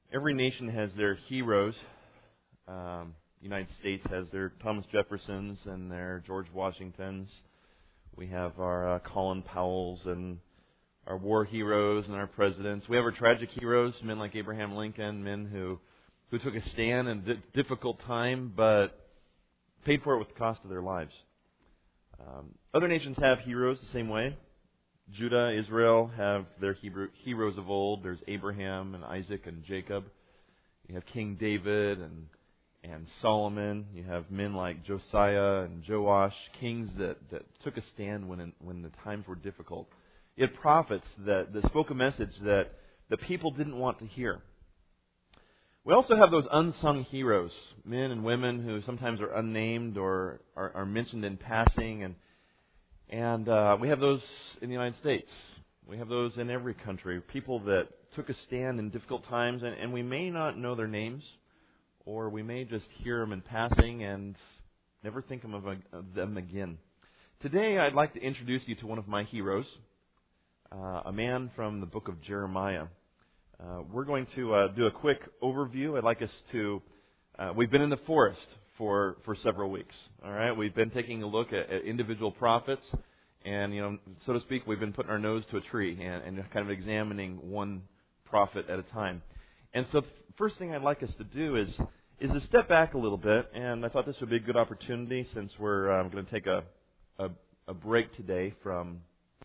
Every nation has their heroes. United States has their Thomas Jeffersons and their George Washingtons. We have our Colin Powells and our war heroes and our presidents. We have our tragic heroes, men like Abraham Lincoln, men who took a stand in a difficult time but paid for it with the cost of their lives. Other nations have heroes the same way. Judah, Israel have their heroes of old. There's Abraham and Isaac and Jacob. You have King David and Solomon. You have men like Josiah and Joash, kings that took a stand when the times were difficult. You had prophets that spoke a message that the people didn't want to hear. We also have those unsung heroes, men and women who sometimes are unnamed or are mentioned in passing, and we have those in the United States. We have those in every country, people that took a stand in difficult times, and we may not know their names, or we may just hear them in passing and never think of them again. Today, I'd like to introduce you to one of my heroes, a man from the book of Jeremiah. We're going to do a quick overview. I'd like us to... we've been in the forest for several weeks. All right, we've been taking a look at individual prophets, and so to speak, we've been putting our nose to a tree and kind of examining one prophet at a time. And so, the first thing I'd like us to do is to step back a little bit, and I thought this would be a good opportunity since we're going to take a break today from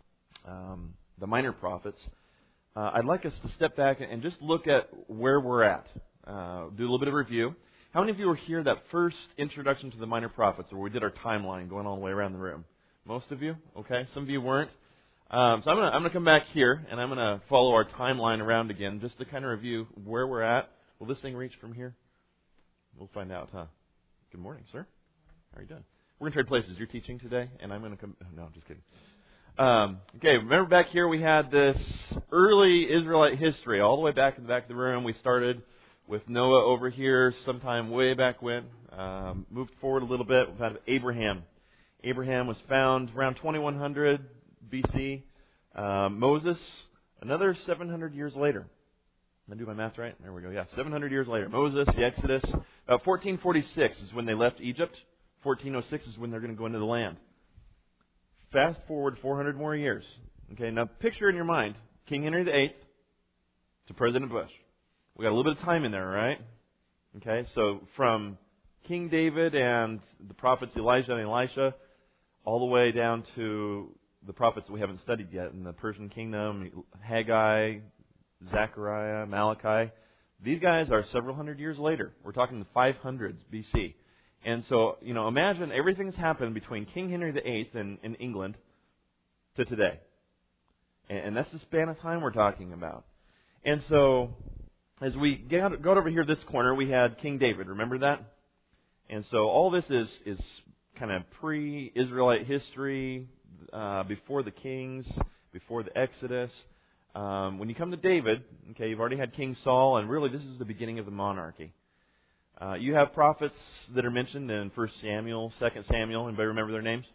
the minor prophets. I'd like us to step back and just look at where we're at. Do a little bit of review. How many of you were here that first introduction to the minor prophets, where we did our timeline going all the way around the room? Most of you? Okay. Some of you weren't. So I'm gonna come back here, and I'm going to follow our timeline around again, just to kind of review where we're at. Will this thing reach from here? We'll find out, huh? Good morning, sir. How are you doing? We're going to trade places. You're teaching today, and I'm going to come... No, I'm just kidding. Okay, remember back here we had this early Israelite history all the way back in the back of the room. We started with Noah over here sometime way back when. Moved forward a little bit. We've had Abraham. Abraham was found around 2100 BC. Moses, another 700 years later. Did I do my math right? There we go. Yeah, 700 years later. Moses, the Exodus. 1446 is when they left Egypt. 1406 is when they're going to go into the land. Fast forward 400 more years. Okay, now picture in your mind King Henry VIII to President Bush. We got a little bit of time in there, right? Okay, so from King David and the prophets Elijah and Elisha, all the way down to the prophets that we haven't studied yet in the Persian kingdom, Haggai, Zechariah, Malachi. These guys are several hundred years later. We're talking the 500s BC. And so, imagine everything's happened between King Henry VIII in England to today. And that's the span of time we're talking about. And so, as we got over here this corner, we had King David. Remember that? And so, all this is kind of pre-Israelite history, before the kings, before the Exodus. When you come to David, okay, you've already had King Saul, and really this is the beginning of the monarchy. You have prophets that are mentioned in 1 Samuel, 2 Samuel. Anybody remember their names?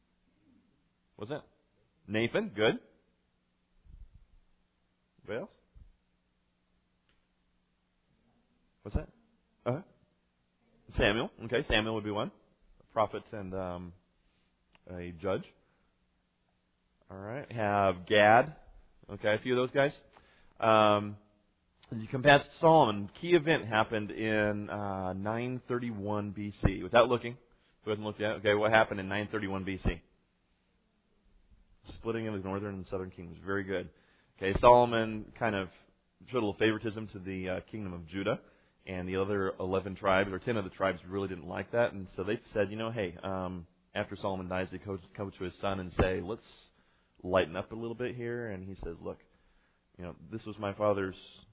What's that? Nathan, good. Anybody else? What's that? Samuel. Okay, Samuel would be one. A prophet and a judge. All right. Have Gad. Okay, a few of those guys. As you come past Solomon, key event happened in 931 BC. Without looking, who hasn't looked yet? Okay, what happened in 931 BC? Splitting of the northern and southern kingdoms. Very good. Okay, Solomon kind of showed a little favoritism to the kingdom of Judah, and the other 11 tribes, or 10 of the tribes, really didn't like that, and so they said, hey, after Solomon dies, they come to his son and say, let's lighten up a little bit here, and he says, look, this was my father's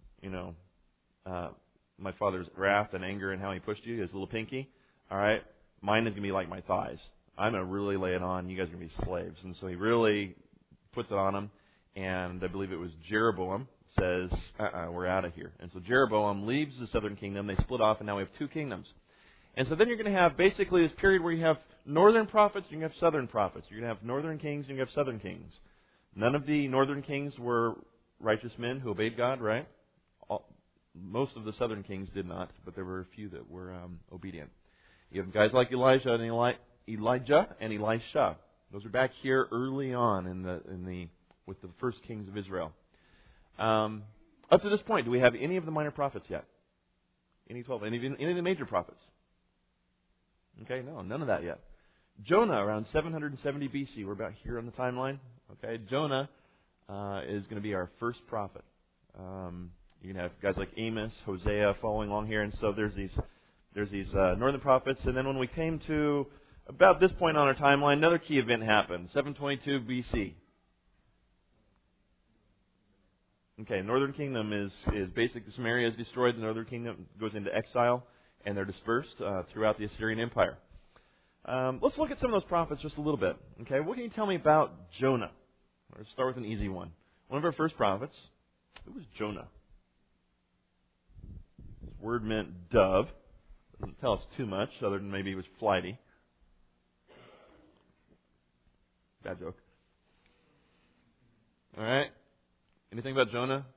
wrath and anger and how he pushed you, his little pinky. All right, mine is going to be like my thighs. I'm going to really lay it on. You guys are going to be slaves. And so he really puts it on them. And I believe it was Jeroboam says, we're out of here. And so Jeroboam leaves the southern kingdom. They split off, and now we have two kingdoms. And so then you're going to have basically this period where you have northern prophets, you're going to have southern prophets. You're going to have northern kings, and you have southern kings. None of the northern kings were righteous men who obeyed God, right? most of the southern kings did not, but there were a few that were obedient. You have guys like Elijah and Elijah and Elisha. Those are back here early on with the first kings of Israel. Up to this point, do we have any of the minor prophets yet? Any 12? Any of the major prophets? Okay, no, none of that yet. Jonah, around 770 BC. We're about here on the timeline. Okay, Jonah is going to be our first prophet. You can have guys like Amos, Hosea following along here, and so there's these northern prophets. And then when we came to about this point on our timeline, another key event happened. 722 BC. Okay, northern kingdom is basically Samaria is destroyed. The northern kingdom goes into exile, and they're dispersed throughout the Assyrian Empire. Let's look at some of those prophets just a little bit. Okay, what can you tell me about Jonah? Let's start with an easy one. One of our first prophets. Who was Jonah? His word meant dove. Doesn't tell us too much, other than maybe he was flighty. Bad joke. All right. Anything about Jonah?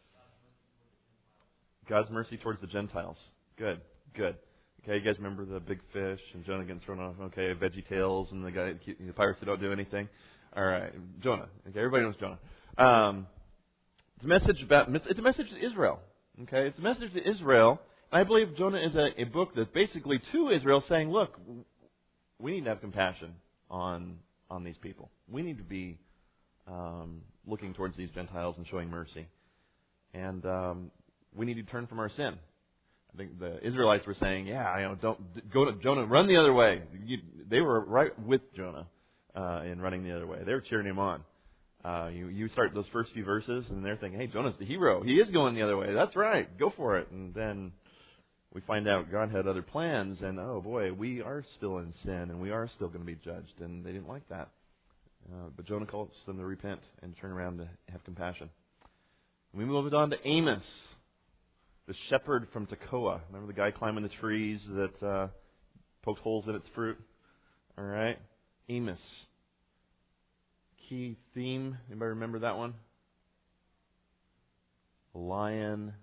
God's mercy towards the Gentiles. Good. Okay, you guys remember the big fish and Jonah getting thrown off? Okay, Veggie Tales and the pirates that don't do anything. All right, Jonah. Okay, everybody knows Jonah. It's a message to Israel. Okay, it's a message to Israel. And I believe Jonah is a book that's basically to Israel saying, look, we need to have compassion on these people. We need to be looking towards these Gentiles and showing mercy. And we need to turn from our sin. I think the Israelites were saying, don't go to Jonah, run the other way. They were right with Jonah in running the other way. They were cheering him on. You start those first few verses, and they're thinking, hey, Jonah's the hero. He is going the other way. That's right. Go for it. And then we find out God had other plans, and oh boy, we are still in sin, and we are still going to be judged. And they didn't like that. But Jonah calls them to repent and turn around to have compassion. We move on to Amos, the shepherd from Tekoa. Remember the guy climbing the trees that poked holes in its fruit? All right. Amos. Key theme. Anybody remember that one? Lion.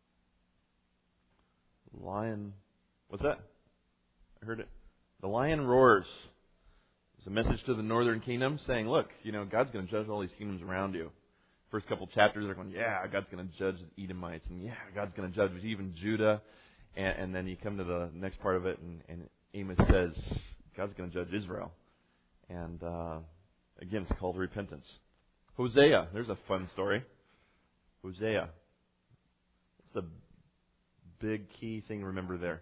What's that? I heard it. The lion roars. It's a message to the northern kingdom saying, look, God's going to judge all these kingdoms around you. First couple chapters are going, God's going to judge the Edomites, and God's going to judge even Judah. And then you come to the next part of it, and Amos says, God's going to judge Israel. And again, it's a call to repentance. Hosea, there's a fun story. Hosea. What's the big key thing to remember there?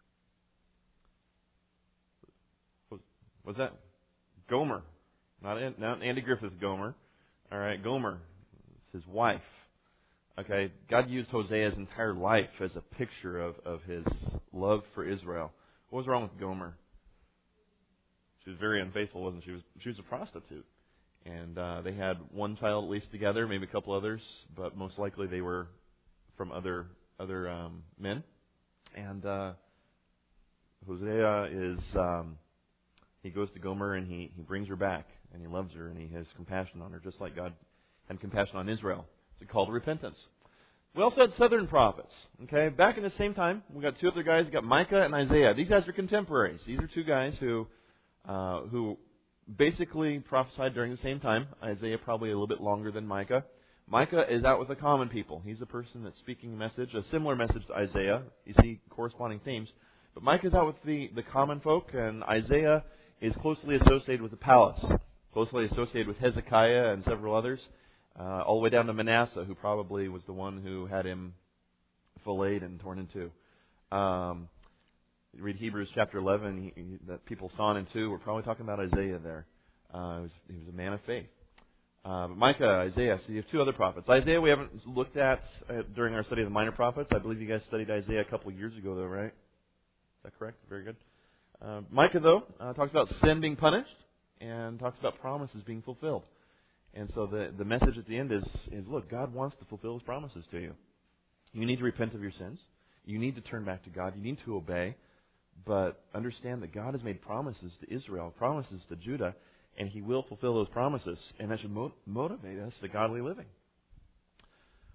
What's that? Gomer. Not Andy Griffith Gomer. All right, Gomer. It's his wife. Okay, God used Hosea's entire life as a picture of his love for Israel. What was wrong with Gomer? She was very unfaithful, wasn't she? She was a prostitute. And they had one child at least together, maybe a couple others, but most likely they were from other men. And Hosea is... he goes to Gomer and he brings her back and he loves her and he has compassion on her just like God had compassion on Israel. It's a call to repentance. We also had southern prophets. Okay, back in the same time, we got two other guys. We got Micah and Isaiah. These guys are contemporaries. These are two guys who basically prophesied during the same time. Isaiah probably a little bit longer than Micah. Micah is out with the common people. He's the person that's speaking a similar message to Isaiah. You see corresponding themes. But Micah's out with the common folk, and Isaiah is closely associated with the palace, closely associated with Hezekiah and several others, all the way down to Manasseh, who probably was the one who had him filleted and torn in two. You read Hebrews chapter 11, that people saw in 2, we're probably talking about Isaiah there. He was a man of faith. But Micah, Isaiah, so you have two other prophets. Isaiah we haven't looked at during our study of the minor prophets. I believe you guys studied Isaiah a couple of years ago, though, right? Is that correct? Very good. Micah, though, talks about sin being punished and talks about promises being fulfilled. And so the message at the end is look, God wants to fulfill His promises to you. You need to repent of your sins. You need to turn back to God. You need to obey. But understand that God has made promises to Israel, promises to Judah, and He will fulfill those promises. And that should motivate us to godly living.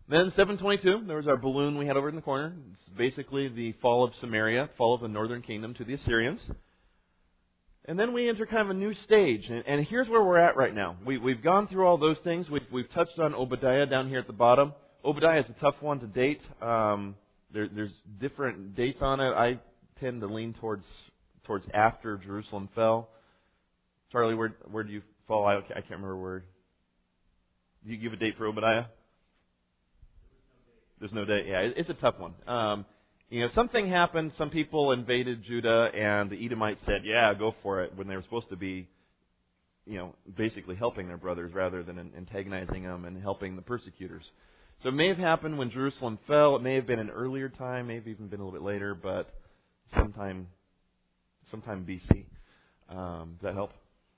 Then 722, there was our balloon we had over in the corner. It's basically the fall of Samaria, fall of the northern kingdom to the Assyrians. And then we enter kind of a new stage. And here's where we're at right now. We've gone through all those things. We've touched on Obadiah down here at the bottom. Obadiah is a tough one to date. There's different dates on it. I tend to lean towards after Jerusalem fell. Charlie, where do you fall? I can't remember where. Do you give a date for Obadiah? There's no date. Yeah, it's a tough one. Something happened. Some people invaded Judah, and the Edomites said, "Yeah, go for it," when they were supposed to be, basically helping their brothers rather than antagonizing them and helping the persecutors. So it may have happened when Jerusalem fell. It may have been an earlier time, maybe even been a little bit later, but sometime BC. Does that help?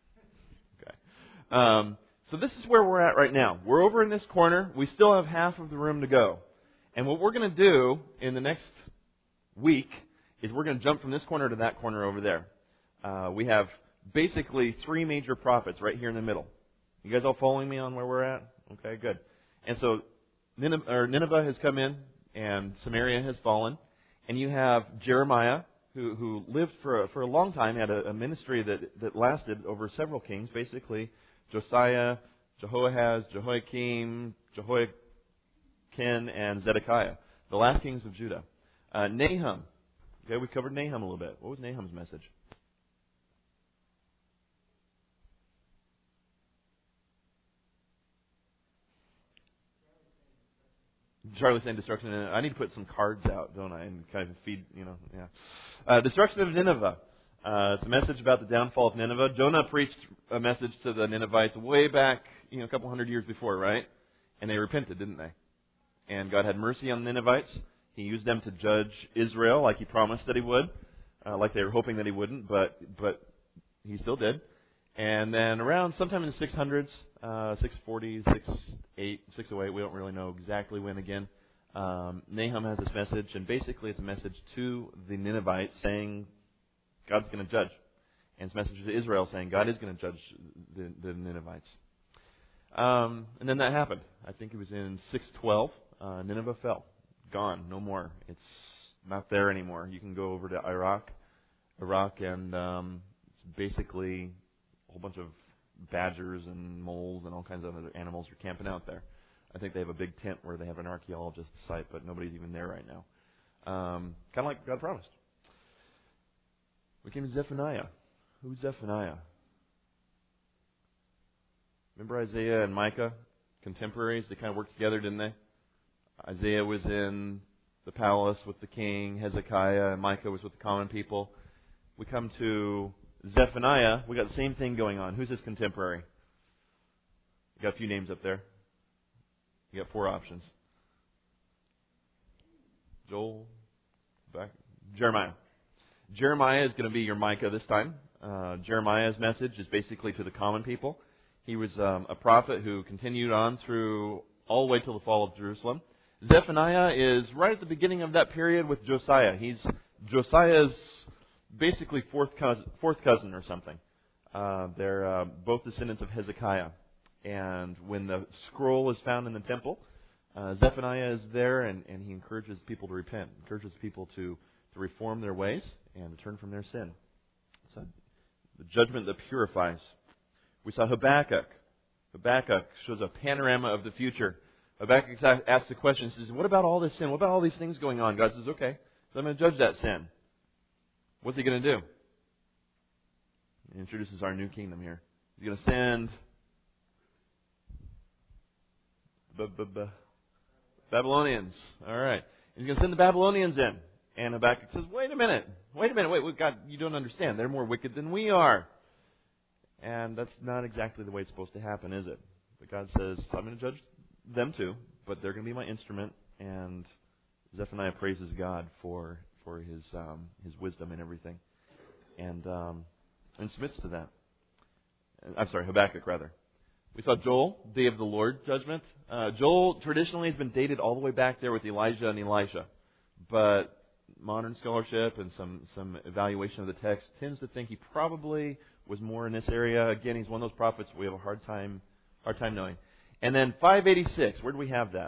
Okay. So this is where we're at right now. We're over in this corner. We still have half of the room to go. And what we're going to do in the next week is we're going to jump from this corner to that corner over there. We have basically three major prophets right here in the middle. You guys all following me on where we're at? Okay, good. And so Nineveh has come in, and Samaria has fallen. And you have Jeremiah, who lived for a long time, had a ministry that lasted over several kings, basically Josiah, Jehoahaz, Jehoiakim, Jehoiakim, and Zedekiah, the last kings of Judah. Nahum. Okay, we covered Nahum a little bit. What was Nahum's message? Charlie's saying destruction. I need to put some cards out, don't I, and kind of feed, yeah. Destruction of Nineveh. It's a message about the downfall of Nineveh. Jonah preached a message to the Ninevites way back, a couple hundred years before, right? And they repented, didn't they? And God had mercy on the Ninevites. He used them to judge Israel like He promised that He would, like they were hoping that He wouldn't, but He still did. And then around sometime in the 600s, 640, 608, 608, we don't really know exactly when again, Nahum has this message, and basically it's a message to the Ninevites saying God's going to judge. And it's a message to Israel saying God is going to judge the Ninevites. And then that happened. I think it was in 612. Nineveh fell. Gone. No more. It's not there anymore. You can go over to Iraq, and it's basically a whole bunch of badgers and moles and all kinds of other animals are camping out there. I think they have a big tent where they have an archaeologist site, but nobody's even there right now. Kind of like God promised. We came to Zephaniah. Who's Zephaniah? Remember Isaiah and Micah? Contemporaries? They kind of worked together, didn't they? Isaiah was in the palace with the king, Hezekiah, and Micah was with the common people. We come to Zephaniah. We got the same thing going on. Who's his contemporary? You got a few names up there. You got 4 options. Joel, Jeremiah. Jeremiah is going to be your Micah this time. Jeremiah's message is basically to the common people. He was a prophet who continued on through all the way till the fall of Jerusalem. Zephaniah is right at the beginning of that period with Josiah. He's Josiah's basically fourth cousin or something. They're both descendants of Hezekiah. And when the scroll is found in the temple, Zephaniah is there, and he encourages people to repent, encourages people to reform their ways and to turn from their sin. So the judgment that purifies. We saw Habakkuk. Habakkuk shows a panorama of the future. Habakkuk asks the question, says, what about all this sin? What about all these things going on? God says, okay, so I'm going to judge that sin. What's He going to do? He introduces our new kingdom here. He's going to send Babylonians. All right. He's going to send the Babylonians in. And Habakkuk says, wait a minute, God, you don't understand. They're more wicked than we are. And that's not exactly the way it's supposed to happen, is it? But God says, I'm going to judge them too, but they're going to be my instrument. And Zephaniah praises God for his wisdom and everything, and submits to that. I'm sorry, Habakkuk rather. We saw Joel, Day of the Lord judgment. Joel traditionally has been dated all the way back there with Elijah and Elisha, but modern scholarship and some evaluation of the text tends to think he probably was more in this area. Again, he's one of those prophets we have a hard time knowing. And then 586, where do we have that?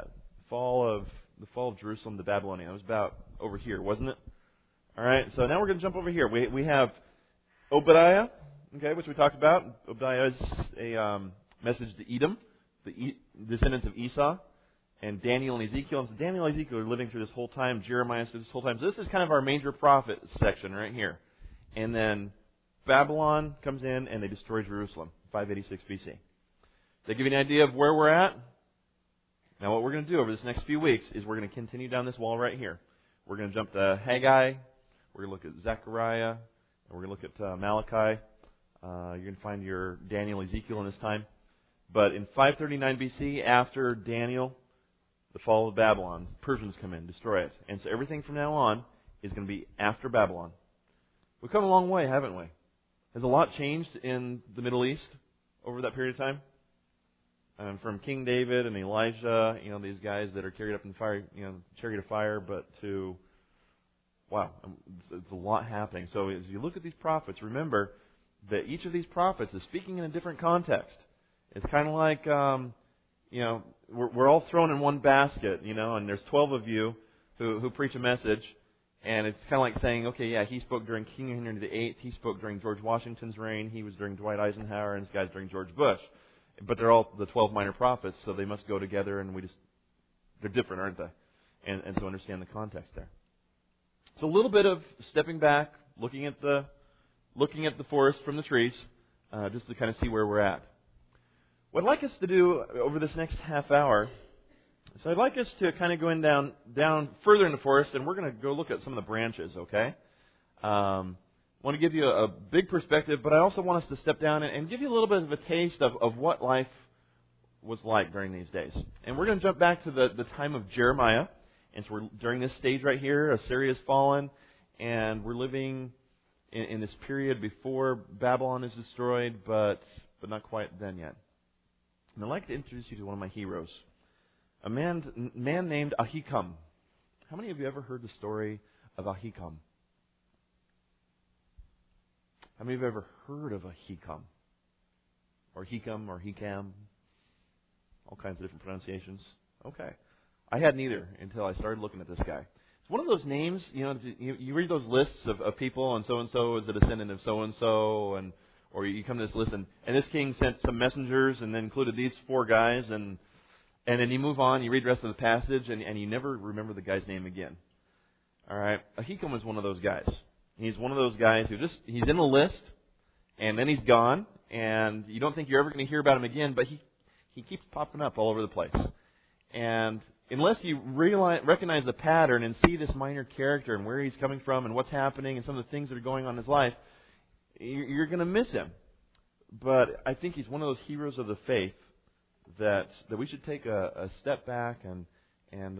fall of Jerusalem to Babylonia. It was about over here, wasn't it? All right. So now we're going to jump over here. We have Obadiah, okay, which we talked about. Obadiah is a message to Edom, the descendants of Esau, and Daniel and Ezekiel. And so Daniel and Ezekiel are living through this whole time. Jeremiah is through this whole time. So this is kind of our major prophet section right here. And then Babylon comes in and they destroy Jerusalem, 586 BC. They give you an idea of where we're at? Now what we're going to do over this next few weeks is we're going to continue down this wall right here. We're going to jump to Haggai. We're going to look at Zechariah. And we're going to look at Malachi. You're going to find your Daniel, Ezekiel in this time. But in 539 BC, after Daniel, the fall of Babylon, Persians come in, destroy it. And so everything from now on is going to be after Babylon. We've come a long way, haven't we? Has a lot changed in the Middle East over that period of time? From King David and Elijah, these guys that are carried up in the fire, chariot of fire, but to, wow, it's a lot happening. So as you look at these prophets, remember that each of these prophets is speaking in a different context. It's kind of like, we're all thrown in one basket, and there's 12 of you who preach a message, and it's kind of like saying, okay, yeah, he spoke during King Henry VIII, he spoke during George Washington's reign, he was during Dwight Eisenhower, and this guy's during George Bush. But they're all the 12 minor prophets, so they must go together, and they're different, aren't they? And so understand the context there. So a little bit of stepping back, looking at the forest from the trees, just to kind of see where we're at. What I'd like us to do over this next half hour, so I'd like us to kind of go down further in the forest, and we're going to go look at some of the branches, okay? I want to give you a big perspective, but I also want us to step down and give you a little bit of a taste of what life was like during these days. And we're going to jump back to the time of Jeremiah. And so we're during this stage right here, Assyria has fallen, and we're living in this period before Babylon is destroyed, but not quite then yet. And I'd like to introduce you to one of my heroes, a man named Ahikam. How many of you ever heard the story of Ahikam? How many of you have ever heard of Ahikam? Or Hikam, or Hikam? All kinds of different pronunciations. Okay. I hadn't either until I started looking at this guy. It's one of those names, you read those lists of people, and so is a descendant of so-and-so, or you come to this list, and this king sent some messengers and then included these 4 guys, and then you move on, you read the rest of the passage, and you never remember the guy's name again. All right. Ahikam was one of those guys. He's one of those guys who he's in the list, and then he's gone, and you don't think you're ever going to hear about him again, but he keeps popping up all over the place. And unless you recognize the pattern and see this minor character and where he's coming from and what's happening and some of the things that are going on in his life, you're going to miss him. But I think he's one of those heroes of the faith that we should take a step back and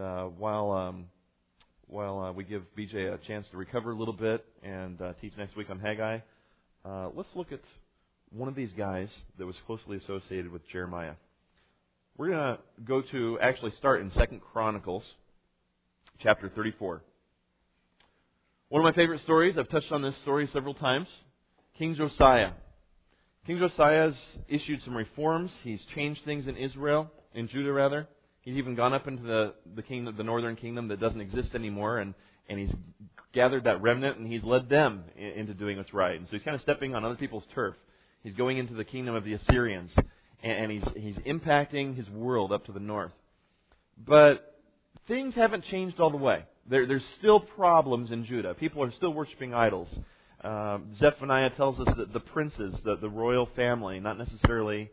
while we give BJ a chance to recover a little bit and teach next week on Haggai, let's look at one of these guys that was closely associated with Jeremiah. We're going to actually start in 2 Chronicles, chapter 34. One of my favorite stories, I've touched on this story several times, King Josiah. King Josiah has issued some reforms. He's changed things in Judah rather. He's even gone up into the kingdom, the northern kingdom that doesn't exist anymore, and he's gathered that remnant, and he's led them into doing what's right. And so he's kind of stepping on other people's turf. He's going into the kingdom of the Assyrians, and he's impacting his world up to the north. But things haven't changed all the way. There's still problems in Judah. People are still worshiping idols. Zephaniah tells us that the princes, the royal family, not necessarily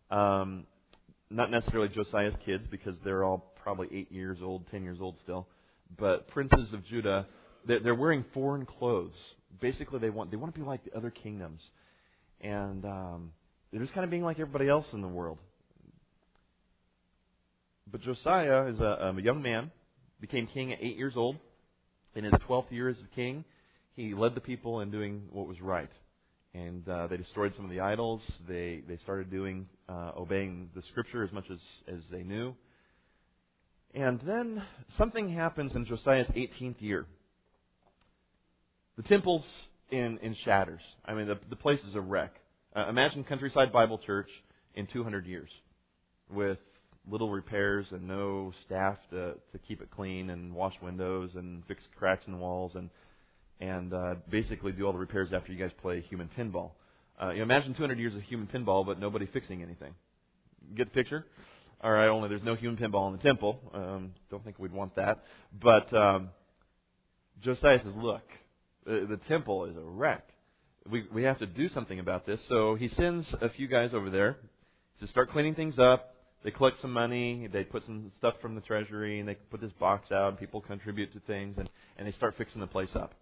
Josiah's kids, because they're all probably 8 years old, 10 years old still. But princes of Judah, they're wearing foreign clothes. Basically, they want to be like the other kingdoms, and they're just kind of being like everybody else in the world. But Josiah is a young man, became king at 8 years old. In his 12th year as king, he led the people in doing what was right. And they destroyed some of the idols. They started obeying the Scripture as much as they knew. And then something happens in Josiah's 18th year. The temple's in shatters. I mean, the place is a wreck. Imagine Countryside Bible Church in 200 years with little repairs and no staff to keep it clean and wash windows and fix cracks in the walls and basically do all the repairs after you guys play human pinball. Imagine 200 years of human pinball, but nobody fixing anything. Get the picture? All right, only there's no human pinball in the temple. Don't think we'd want that. But Josiah says, look, the temple is a wreck. We have to do something about this. So he sends a few guys over there to start cleaning things up. They collect some money. They put some stuff from the treasury, and they put this box out, and people contribute to things, and they start fixing the place up.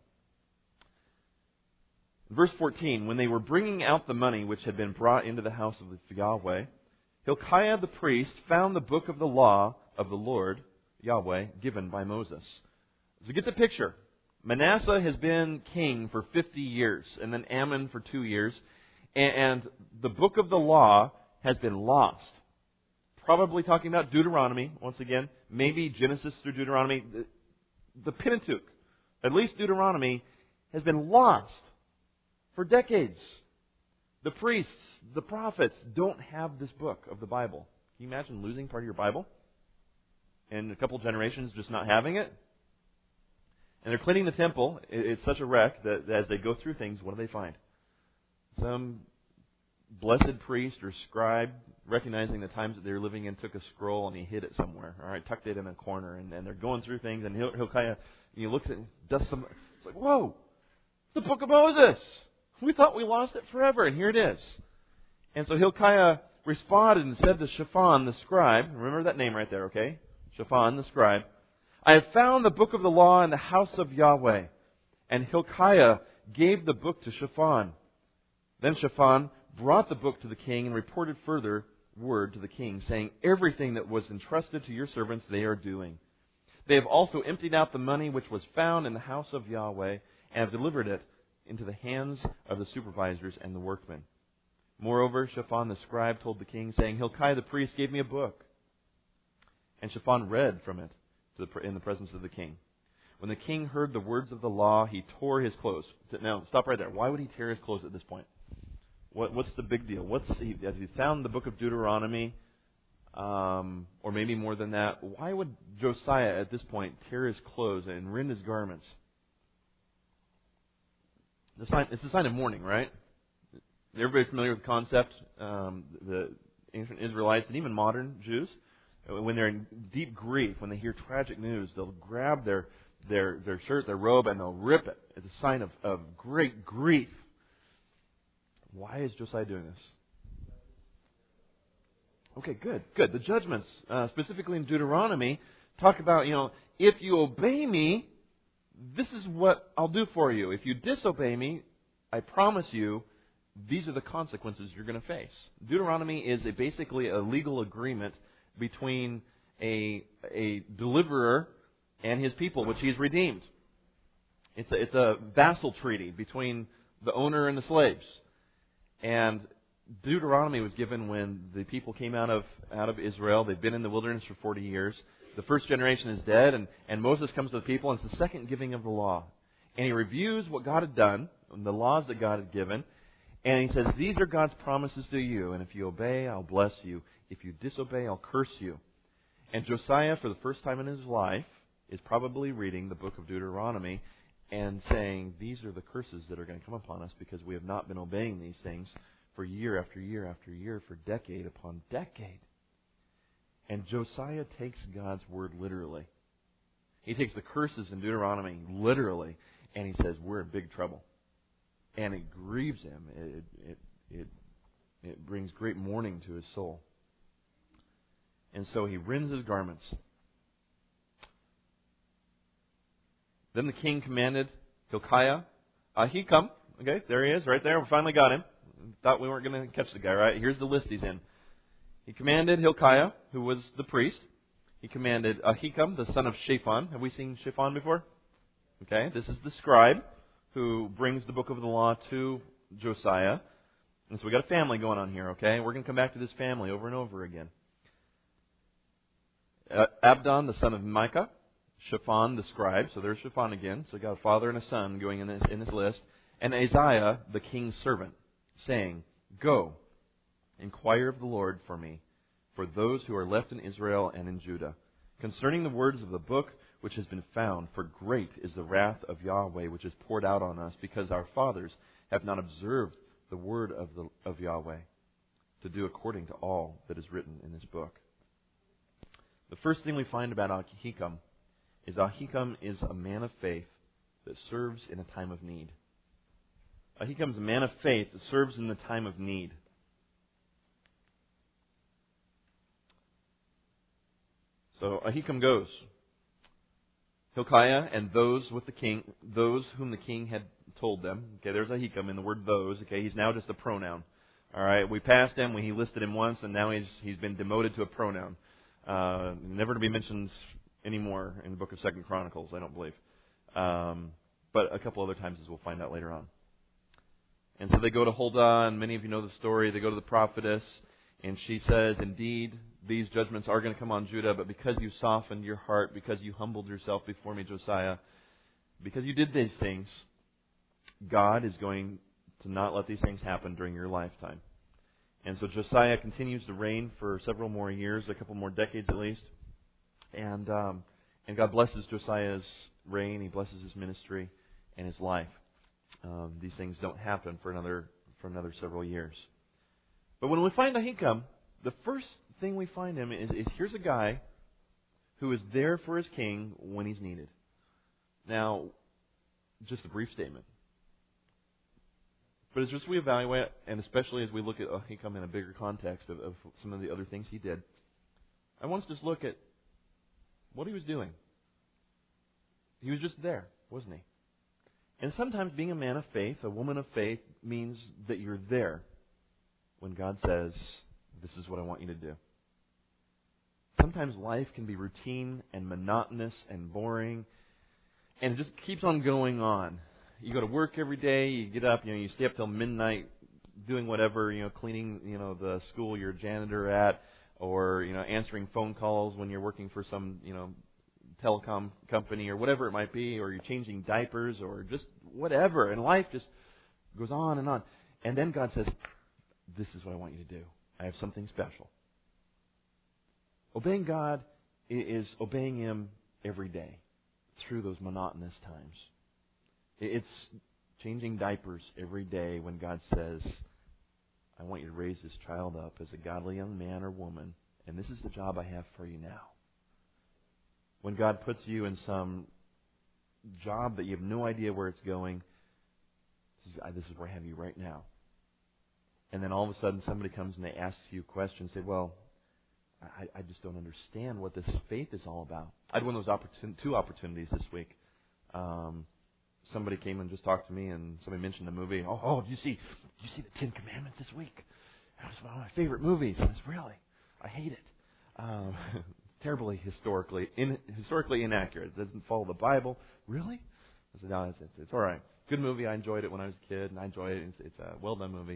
Verse 14, when they were bringing out the money which had been brought into the house of Yahweh, Hilkiah the priest found the book of the law of the Lord, Yahweh, given by Moses. So get the picture. Manasseh has been king for 50 years, and then Ammon for 2 years, and the book of the law has been lost. Probably talking about Deuteronomy, once again, maybe Genesis through Deuteronomy. The Pentateuch, at least Deuteronomy, has been lost for decades. The priests, the prophets, don't have this book of the Bible. Can you imagine losing part of your Bible? And a couple generations just not having it? And they're cleaning the temple. It's such a wreck that as they go through things, what do they find? Some blessed priest or scribe, recognizing the times that they were living in, took a scroll and he hid it somewhere. All right, tucked it in a corner. And they're going through things, and Hilkiah, he looks at it, does some. It's like, whoa, it's the book of Moses. We thought we lost it forever, and here it is. And so Hilkiah responded and said to Shaphan the scribe, remember that name right there, okay? Shaphan the scribe, I have found the book of the law in the house of Yahweh. And Hilkiah gave the book to Shaphan. Then Shaphan brought the book to the king and reported further word to the king, saying, everything that was entrusted to your servants they are doing. They have also emptied out the money which was found in the house of Yahweh and have delivered it into the hands of the supervisors and the workmen. Moreover, Shaphan the scribe told the king, saying, Hilkiah the priest gave me a book. And Shaphan read from it in the presence of the king. When the king heard the words of the law, he tore his clothes. Now, stop right there. Why would he tear his clothes at this point? What's the big deal? Has he found the book of Deuteronomy, or maybe more than that? Why would Josiah at this point tear his clothes and rend his garments? It's a sign of mourning, right? Everybody familiar with the concept? The ancient Israelites and even modern Jews, when they're in deep grief, when they hear tragic news, they'll grab their shirt, their robe, and they'll rip it. It's a sign of great grief. Why is Josiah doing this? Okay, good. The judgments, specifically in Deuteronomy, talk about, if you obey me, this is what I'll do for you. If you disobey me, I promise you, these are the consequences you're going to face. Deuteronomy is basically a legal agreement between a deliverer and his people, which he's redeemed. It's a vassal treaty between the owner and the slaves. And Deuteronomy was given when the people came out of Israel. They've been in the wilderness for 40 years. The first generation is dead, and Moses comes to the people, and it's the second giving of the law. And he reviews what God had done, the laws that God had given, and he says, these are God's promises to you, and if you obey, I'll bless you. If you disobey, I'll curse you. And Josiah, for the first time in his life, is probably reading the book of Deuteronomy and saying, these are the curses that are going to come upon us because we have not been obeying these things for year after year after year, for decade upon decade. And Josiah takes God's word literally. He takes the curses in Deuteronomy literally, and he says, we're in big trouble. And it grieves him. It brings great mourning to his soul. And so he rends his garments. Then the king commanded Hilkiah, Ahikam. Okay, there he is, right there. We finally got him. Thought we weren't going to catch the guy, right? Here's the list he's in. He commanded Hilkiah, who was the priest. He commanded Ahikam, the son of Shaphan. Have we seen Shaphan before? Okay, this is the scribe who brings the book of the law to Josiah. And so we got a family going on here, okay? We're going to come back to this family over and over again. Abdon, the son of Micah. Shaphan, the scribe. So there's Shaphan again. So we got a father and a son going in this list. And Isaiah, the king's servant, saying, go, inquire of the Lord for me, for those who are left in Israel and in Judah, concerning the words of the book which has been found, for great is the wrath of Yahweh which is poured out on us, because our fathers have not observed the word of Yahweh, to do according to all that is written in this book. The first thing we find about Ahikam is Ahikam is a man of faith that serves in a time of need. Ahikam is a man of faith that serves in the time of need. So Ahikam goes. Hilkiah and those with the king, those whom the king had told them. Okay, there's Ahikam in the word those. Okay, he's now just a pronoun. All right, we passed him when he listed him once, and now he's been demoted to a pronoun, never to be mentioned anymore in the book of 2 Chronicles, I don't believe. But a couple other times, as we'll find out later on. And so they go to Huldah, and many of you know the story. They go to the prophetess, and she says, "Indeed, these judgments are going to come on Judah, but because you softened your heart, because you humbled yourself before me, Josiah, because you did these things, God is going to not let these things happen during your lifetime." And so Josiah continues to reign for several more years, a couple more decades at least. And God blesses Josiah's reign. He blesses his ministry and his life. These things don't happen for another several years. But when we find Ahikam, the first thing we find him is here's a guy who is there for his king when he's needed. Now, just a brief statement. But as just we evaluate, and especially as we look at Ahikam in a bigger context of some of the other things he did, I want us to just look at what he was doing. He was just there, wasn't he? And sometimes being a man of faith, a woman of faith, means that you're there when God says, "This is what I want you to do." Sometimes life can be routine and monotonous and boring, and it just keeps on going on. You go to work every day, you get up, you stay up till midnight doing whatever, cleaning, the school you're a janitor at, or, answering phone calls when you're working for some, telecom company or whatever it might be, or you're changing diapers or just whatever. And life just goes on and on. And then God says, "This is what I want you to do. I have something special." Obeying God is obeying Him every day through those monotonous times. It's changing diapers every day when God says, "I want you to raise this child up as a godly young man or woman, and this is the job I have for you now." When God puts you in some job that you have no idea where it's going, "This is where I have you right now." And then all of a sudden somebody comes and they ask you a question and say, "Well, I just don't understand what this faith is all about." I had one of those two opportunities this week. Somebody came and just talked to me, and somebody mentioned the movie. "Oh, did you see the Ten Commandments this week? That was one of my favorite movies." And it's really, I hate it. Terribly historically inaccurate. It doesn't follow the Bible. Really? I said, "No, it's all right. Good movie. I enjoyed it when I was a kid, and I enjoy it. It's a well done movie."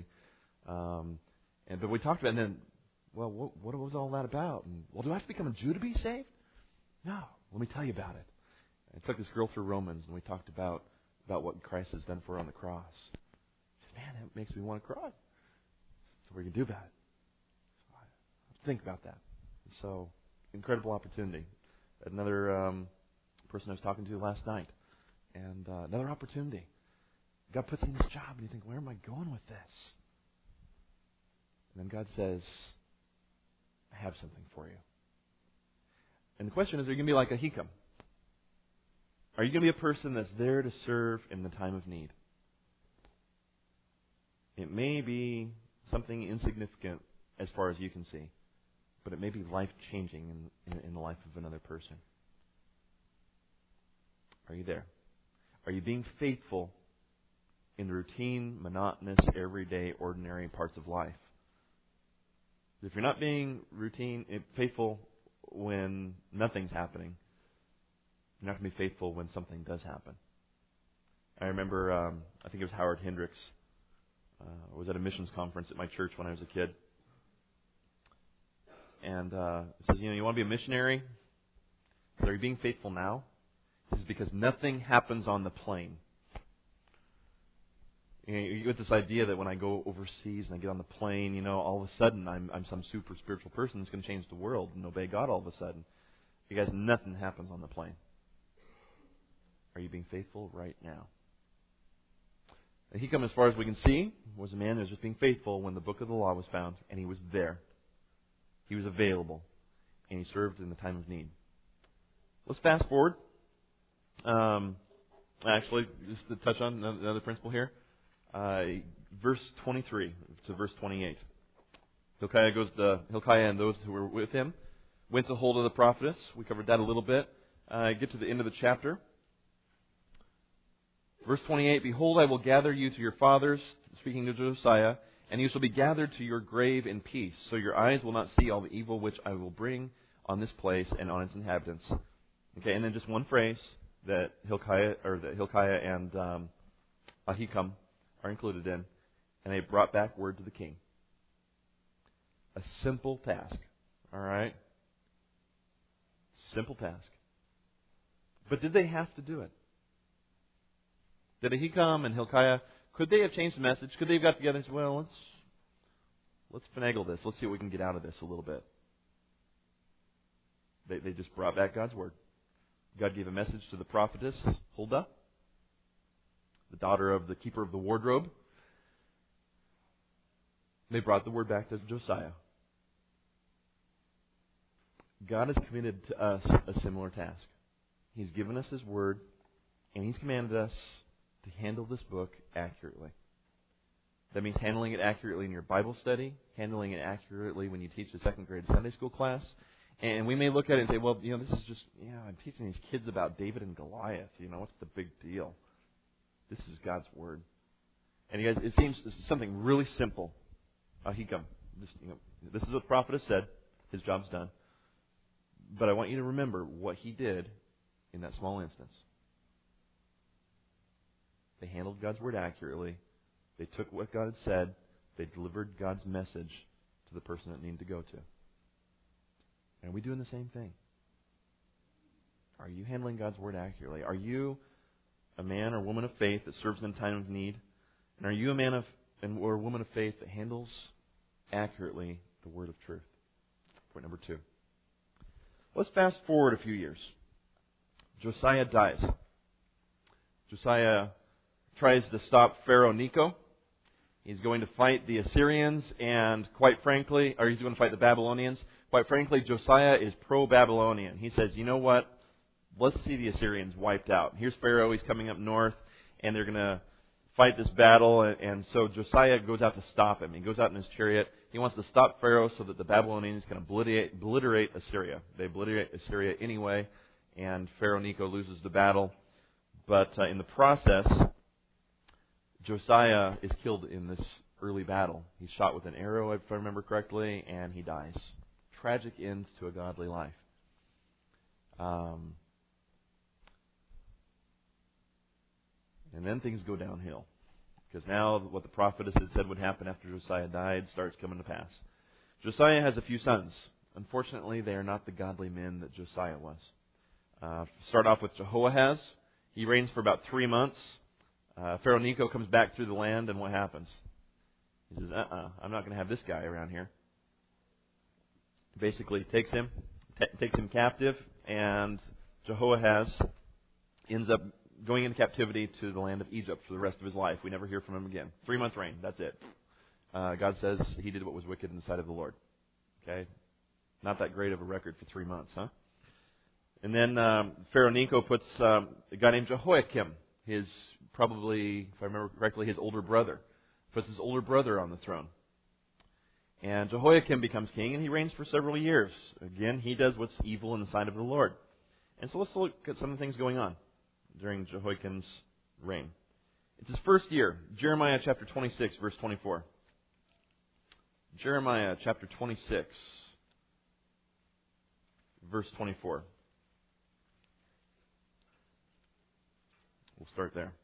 But we talked about it, and then, well, what was all that about? And, well, do I have to become a Jew to be saved? No. Let me tell you about it. I took this girl through Romans, and we talked about what Christ has done for her on the cross. She said, "Man, that makes me want to cry." So what are you going to do about it? So I think about that. So, incredible opportunity. Another person I was talking to last night, and another opportunity. God puts you in this job, and you think, "Where am I going with this?" And then God says, "I have something for you." And the question is, are you going to be like Ahikam? Are you going to be a person that's there to serve in the time of need? It may be something insignificant as far as you can see, but it may be life-changing in the life of another person. Are you there? Are you being faithful in the routine, monotonous, everyday, ordinary parts of life? If you're not being faithful when nothing's happening, you're not going to be faithful when something does happen. I remember, I think it was Howard Hendricks. I was at a missions conference at my church when I was a kid. And it says, you want to be a missionary? So are you being faithful now? This is because nothing happens on the plane. You get this idea that when I go overseas and I get on the plane, all of a sudden I'm some super spiritual person that's going to change the world and obey God all of a sudden. You guys, nothing happens on the plane. Are you being faithful right now? And Hikam, as far as we can see, was a man who was just being faithful when the book of the law was found, and he was there. He was available, and he served in the time of need. Let's fast forward. Actually, just to touch on another principle here. Verse 23 to verse 28. Hilkiah and those who were with him went to hold of the prophetess. We covered that a little bit. Get to the end of the chapter. Verse 28, Behold, I will gather you to your fathers, speaking to Josiah, and you shall be gathered to your grave in peace, so your eyes will not see all the evil which I will bring on this place and on its inhabitants. Okay, and then just one phrase that Hilkiah and Ahikam are included in, and they brought back word to the king. A simple task, all right? Simple task. But did they have to do it? Did Ahikam and Hilkiah, could they have changed the message? Could they have got together and said, well, let's finagle this. Let's see what we can get out of this a little bit. They just brought back God's word. God gave a message to the prophetess, Huldah, the daughter of the keeper of the wardrobe. They brought the word back to Josiah. God has committed to us a similar task. He's given us His word, and He's commanded us to handle this book accurately. That means handling it accurately in your Bible study, handling it accurately when you teach the second grade Sunday school class. And we may look at it and say, well, this is just, I'm teaching these kids about David and Goliath. What's the big deal? This is God's word. And you guys, it seems this is something really simple. Ahikam, this is what the prophet has said. His job's done. But I want you to remember what he did in that small instance. They handled God's word accurately. They took what God had said. They delivered God's message to the person that needed to go to. And are we doing the same thing? Are you handling God's word accurately? Are you a man or woman of faith that serves in time of need? And are you a man or a woman of faith that handles accurately the word of truth? Point number 2. Let's fast forward a few years. Josiah dies. Josiah tries to stop Pharaoh Necho. He's going to fight the Assyrians and he's going to fight the Babylonians. Quite frankly, Josiah is pro-Babylonian. He says, you know what? Let's see the Assyrians wiped out. Here's Pharaoh. He's coming up north, and they're going to fight this battle. And so Josiah goes out to stop him. He goes out in his chariot. He wants to stop Pharaoh so that the Babylonians can obliterate Assyria. They obliterate Assyria anyway, and Pharaoh Necho loses the battle. But in the process, Josiah is killed in this early battle. He's shot with an arrow, if I remember correctly, and he dies. Tragic end to a godly life. And then things go downhill. Because now what the prophetess had said would happen after Josiah died starts coming to pass. Josiah has a few sons. Unfortunately, they are not the godly men that Josiah was. Start off with Jehoahaz. He reigns for about 3 months. Pharaoh Necho comes back through the land, and what happens? He says, I'm not going to have this guy around here. Basically takes him captive, and Jehoahaz ends up going into captivity to the land of Egypt for the rest of his life. We never hear from him again. 3-month reign, that's it. God says he did what was wicked in the sight of the Lord. Okay? Not that great of a record for 3 months, huh? And then Pharaoh Necho puts a guy named Jehoiakim, probably, if I remember correctly, his older brother. Puts his older brother on the throne. And Jehoiakim becomes king, and he reigns for several years. Again, he does what's evil in the sight of the Lord. And so let's look at some of the things going on during Jehoiakim's reign. It's his first year. Jeremiah chapter 26, verse 24. Jeremiah chapter 26, verse 24. We'll start there.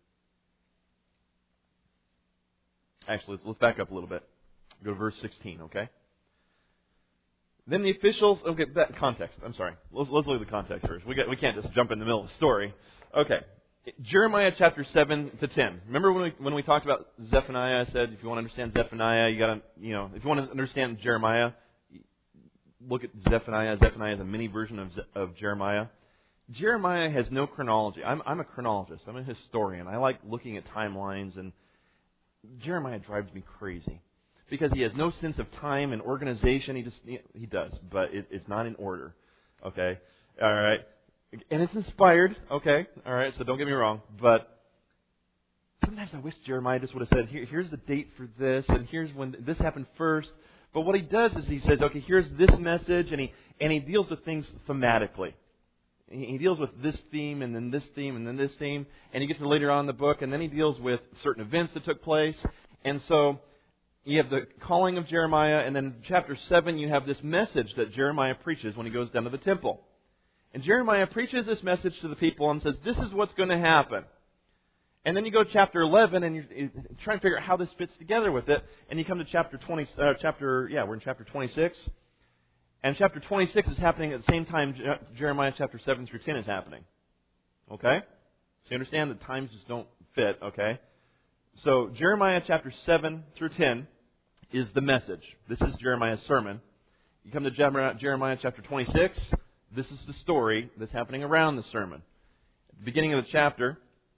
Actually, let's back up a little bit. Go to verse 16, okay? Then the officials... that context, I'm sorry. Let's look at the context first. We can't just jump in the middle of the story. Okay. Jeremiah chapter 7 to 10. Remember when we talked about Zephaniah, I said if you want to understand Zephaniah, you got to, if you want to understand Jeremiah, look at Zephaniah. Zephaniah is a mini version of Jeremiah. Jeremiah has no chronology. I'm a chronologist. I'm a historian. I like looking at timelines, and Jeremiah drives me crazy because he has no sense of time and organization. He does, but it's not in order. Okay, all right. And it's inspired, okay, all right, so don't get me wrong, but sometimes I wish Jeremiah just would have said, here's the date for this, and here's when this happened first. But what he does is he says, okay, here's this message, and he deals with things thematically. He deals with this theme, and then this theme, and then this theme, and he gets to later on in the book, and then he deals with certain events that took place. And so you have the calling of Jeremiah, and then in chapter 7 you have this message that Jeremiah preaches when he goes down to the temple. And Jeremiah preaches this message to the people and says, this is what's going to happen. And then you go to chapter 11 and you're trying to figure out how this fits together with it. And you come to chapter 20, we're in chapter 26. And chapter 26 is happening at the same time Jeremiah chapter 7 through 10 is happening. Okay? So you understand that times just don't fit, okay? So Jeremiah chapter 7 through 10 is the message. This is Jeremiah's sermon. You come to Jeremiah chapter 26. This is the story that's happening around the sermon. At the beginning of the chapter,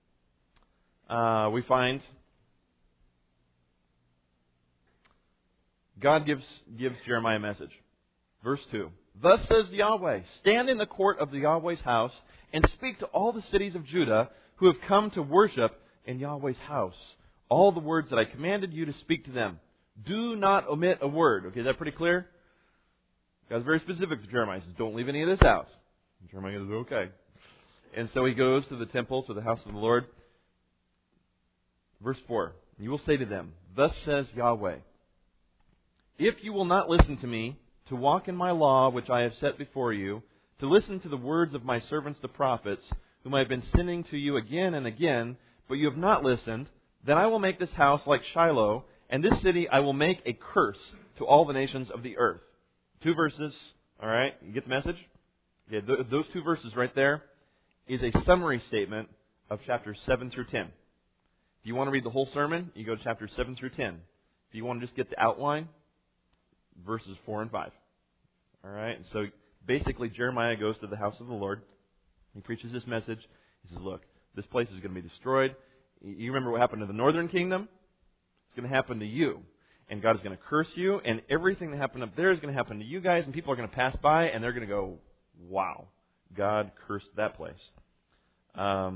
we find God gives Jeremiah a message. Verse 2. Thus says Yahweh, stand in the court of the Yahweh's house and speak to all the cities of Judah who have come to worship in Yahweh's house. All the words that I commanded you to speak to them. Do not omit a word. Okay, is that pretty clear? God's very specific to Jeremiah. He says, don't leave any of this out. And Jeremiah goes, okay. And so he goes to the temple, to the house of the Lord. Verse 4. You will say to them, thus says Yahweh, if you will not listen to me, to walk in my law which I have set before you, to listen to the words of my servants the prophets, whom I have been sending to you again and again, but you have not listened, then I will make this house like Shiloh, and this city I will make a curse to all the nations of the earth. 2 verses, all right? You get the message? Okay, those 2 verses right there is a summary statement of chapters 7 through 10. If you want to read the whole sermon, you go to chapters 7 through 10. If you want to just get the outline, verses 4 and 5. All right? So basically, Jeremiah goes to the house of the Lord. He preaches this message. He says, look, this place is going to be destroyed. You remember what happened to the northern kingdom? It's going to happen to you. And God is going to curse you, and everything that happened up there is going to happen to you guys, and people are going to pass by, and they're going to go, wow, God cursed that place. I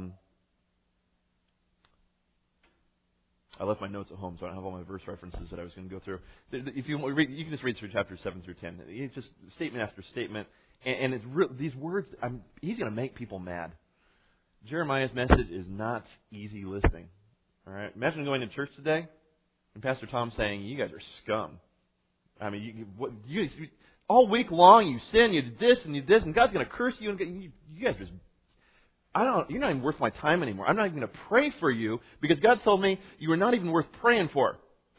left my notes at home, so I don't have all my verse references that I was going to go through. If you read, you can just read through chapters 7 through 10. It's just statement after statement, and it's these words, he's going to make people mad. Jeremiah's message is not easy listening. All right, imagine going to church today. And Pastor Tom saying, you guys are scum. I mean, you all week long you sin, you did this, and God's going to curse you. And you guys just, you're not even worth my time anymore. I'm not even going to pray for you because God told me you were not even worth praying for.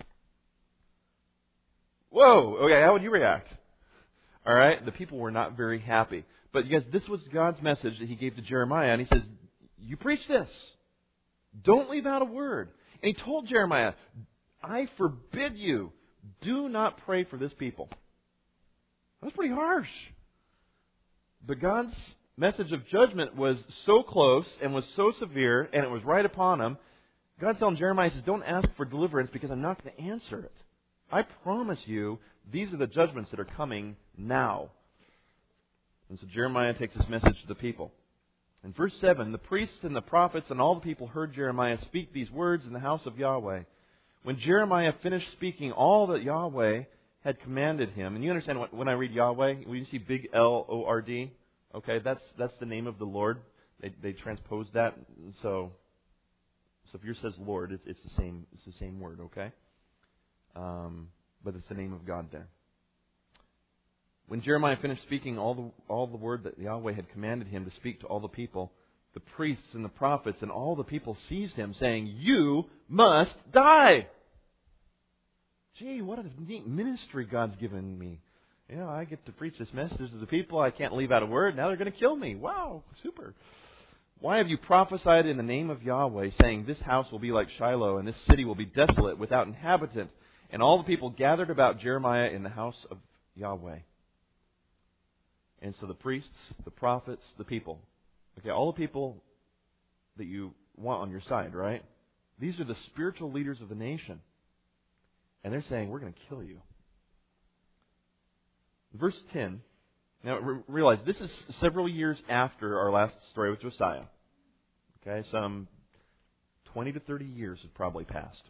Whoa, okay, how would you react? All right, the people were not very happy. But you guys, this was God's message that He gave to Jeremiah, and He says, you preach this. Don't leave out a word. And He told Jeremiah, I forbid you, do not pray for this people. That's pretty harsh. But God's message of judgment was so close and was so severe, and it was right upon him. God's telling Jeremiah, He says, don't ask for deliverance because I'm not going to answer it. I promise you, these are the judgments that are coming now. And so Jeremiah takes this message to the people. In verse 7, the priests and the prophets and all the people heard Jeremiah speak these words in the house of Yahweh. When Jeremiah finished speaking all that Yahweh had commanded him, and you understand when I read Yahweh, when you see big L-O-R-D, okay, that's the name of the Lord. They transpose that. So if yours says Lord, it's the same word, okay? But it's the name of God there. When Jeremiah finished speaking all the word that Yahweh had commanded him to speak to all the people, the priests and the prophets and all the people seized him, saying, you must die. Gee, what a neat ministry God's given me. You know, I get to preach this message to the people. I can't leave out a word. Now they're going to kill me. Wow, super. Why have you prophesied in the name of Yahweh, saying, this house will be like Shiloh, and this city will be desolate, without inhabitant? And all the people gathered about Jeremiah in the house of Yahweh. And so the priests, the prophets, the people. Okay, all the people that you want on your side, right? These are the spiritual leaders of the nation. And they're saying, we're going to kill you. Verse 10. Now, realize this is several years after our last story with Josiah. Okay, some 20 to 30 years have probably passed.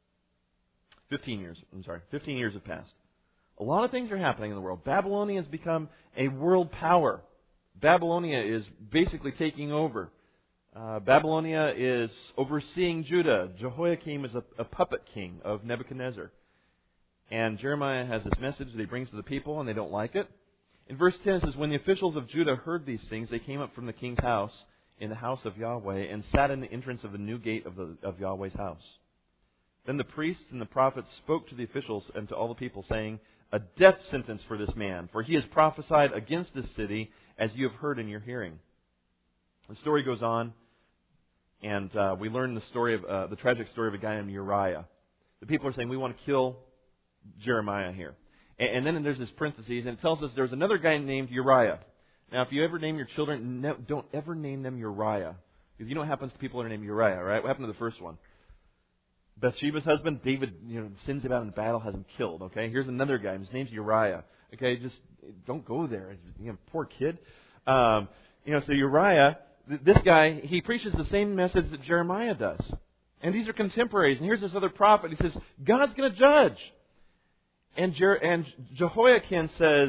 15 years have passed. A lot of things are happening in the world. Babylonia has become a world power. Babylonia is basically taking over. Babylonia is overseeing Judah. Jehoiakim is a puppet king of Nebuchadnezzar. And Jeremiah has this message that he brings to the people, and they don't like it. In verse 10 it says, when the officials of Judah heard these things, they came up from the king's house in the house of Yahweh and sat in the entrance of the new gate of Yahweh's house. Then the priests and the prophets spoke to the officials and to all the people, saying, a death sentence for this man, for he has prophesied against this city, as you have heard in your hearing. The story goes on, and we learn the tragic story of a guy named Uriah. The people are saying, we want to kill Jeremiah here. And then there's this parentheses, and it tells us there's another guy named Uriah. Now, if you ever name your children, don't ever name them Uriah. Because you know what happens to people that are named Uriah, right? What happened to the first one? Bathsheba's husband, David, sins about in battle, has him killed, okay? Here's another guy, his name's Uriah. Okay, just don't go there. Poor kid. So Uriah, this guy, he preaches the same message that Jeremiah does. And these are contemporaries. And here's this other prophet. He says, God's going to judge. And Jehoiakim says,